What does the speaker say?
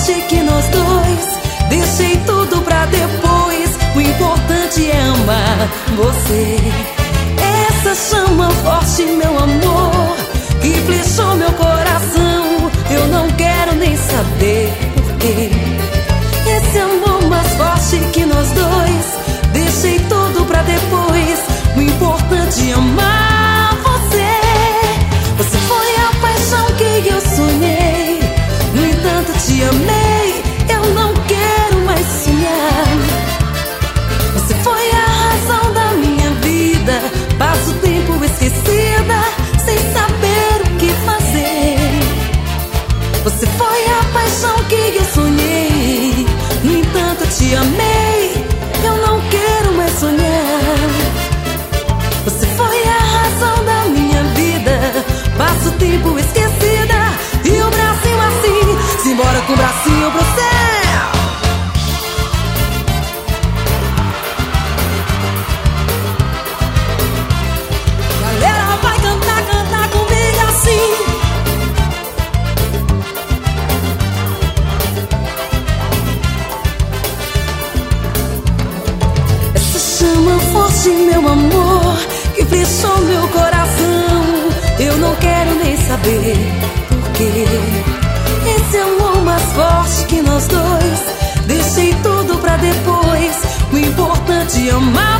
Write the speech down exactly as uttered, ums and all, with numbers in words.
forte que nós dois. Deixei tudo pra depois, o importante é amar você. Essa chama forte, meu amor, que flechou meu coração, eu não quero nem saber porquê. Esse amor mais forte que nós dois. Deixei tudo pra depois, o importante é amar você. Você foi a paixão que eu sonhei, no entanto te amei, eu não quero mais sonhar. Você foi a razão da minha vida, passo o tempo esquecida, sem saber o que fazer. Você foi a paixão que eu sonhei, no entanto te amei, eu não quero mais sonhar. Você foi a razão da minha vida, passo o tempo esquecida, e o bracinho assim, simbora com o bracinho pro céu. Galera, vai cantar, cantar comigo assim. Essa chama forte, meu amor, que flechou meu coração, eu não quero nem saber porquê. Esse amor mais forte que nós dois. Deixei tudo pra depois, o importante é amar